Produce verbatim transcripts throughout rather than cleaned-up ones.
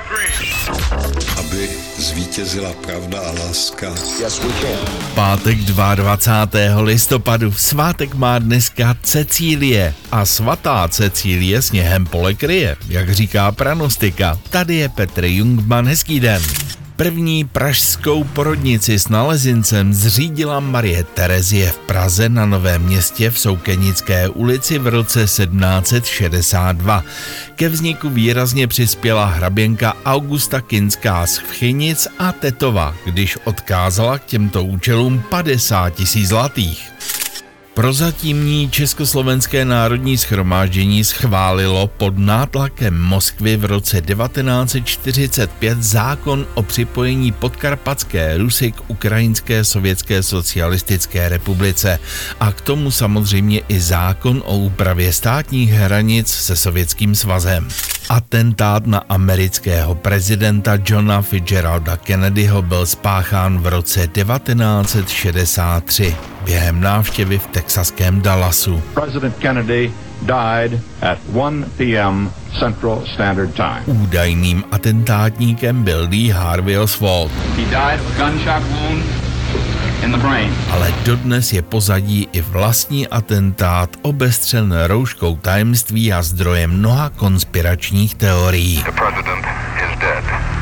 Aby zvítězila pravda a láska. Yes, we can. Pátek dvacátého druhého listopadu. Svátek má dneska Cecílie. A svatá Cecílie sněhem pole kryje, jak říká pranostika. Tady je Petr Jungmann, hezký den. První pražskou porodnici s nalezincem zřídila Marie Terezie v Praze na Novém Městě v Soukenické ulici v roce sedmnáct set šedesát dva. Ke vzniku výrazně přispěla hraběnka Augusta Kinská z Vchynic a Tetova, když odkázala k těmto účelům padesát tisíc zlatých. Prozatímní Československé národní shromáždění schválilo pod nátlakem Moskvy v roce devatenáct set čtyřicet pět zákon o připojení Podkarpatské Rusy k Ukrajinské sovětské socialistické republice a k tomu samozřejmě i zákon o úpravě státních hranic se Sovětským svazem. Atentát na amerického prezidenta Johna Fitzgeralda Kennedyho byl spáchán v roce devatenáct set šedesát tři během návštěvy v texaském Dallasu. President Kennedy died at one p m Central Standard Time. Údajným atentátníkem byl Lee Harvey Oswald. He died of a gunshot wound in the brain. Ale dodnes je pozadí i vlastní atentát obestřen rouškou tajemství a zdrojem mnoha konspiračních teorií. The president is dead.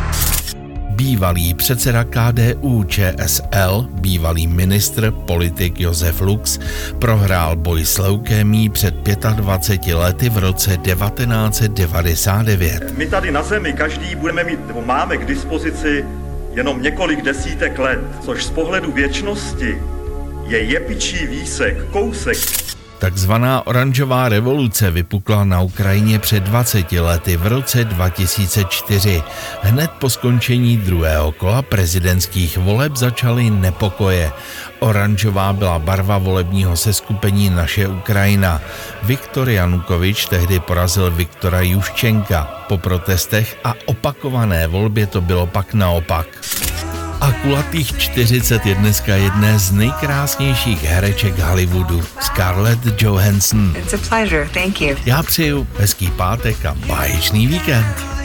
Bývalý předseda K D U Č S L, bývalý ministr, politik Josef Lux, prohrál boj s leukémií před dvaceti pěti lety v roce devatenáct set devadesát devět. My tady na Zemi každý budeme mít, nebo máme k dispozici jenom několik desítek let, což z pohledu věčnosti je jepičí výsek, kousek. Takzvaná oranžová revoluce vypukla na Ukrajině před dvaceti lety v roce dva tisíce čtyři. Hned po skončení druhého kola prezidentských voleb začaly nepokoje. Oranžová byla barva volebního seskupení Naše Ukrajina. Viktor Janukovič tehdy porazil Viktora Juščenka. Po protestech a opakované volbě to bylo pak naopak. A kulatých čtyřicet je dneska jedné z nejkrásnějších hereček Hollywoodu, Scarlett Johansson. It's a pleasure, thank you. Já přeju hezký pátek a báječný víkend.